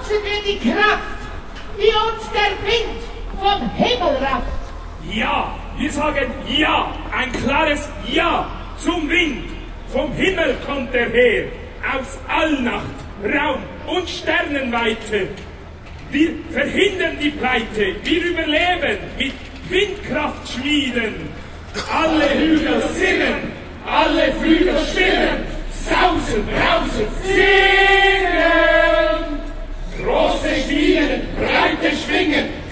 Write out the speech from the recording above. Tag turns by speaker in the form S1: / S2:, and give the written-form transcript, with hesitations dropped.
S1: nutzen wir die Kraft, die uns der Wind vom Himmel rafft.
S2: Ja, wir sagen Ja, ein klares Ja zum Wind. Vom Himmel kommt er her, aus Allnacht, Raum und Sternenweite. Wir verhindern die Pleite, wir überleben mit Windkraftschmieden. Alle Hügel singen, alle Flügel schwirren, sausen, brausen, singen. Große Schienen, breite Schwingen,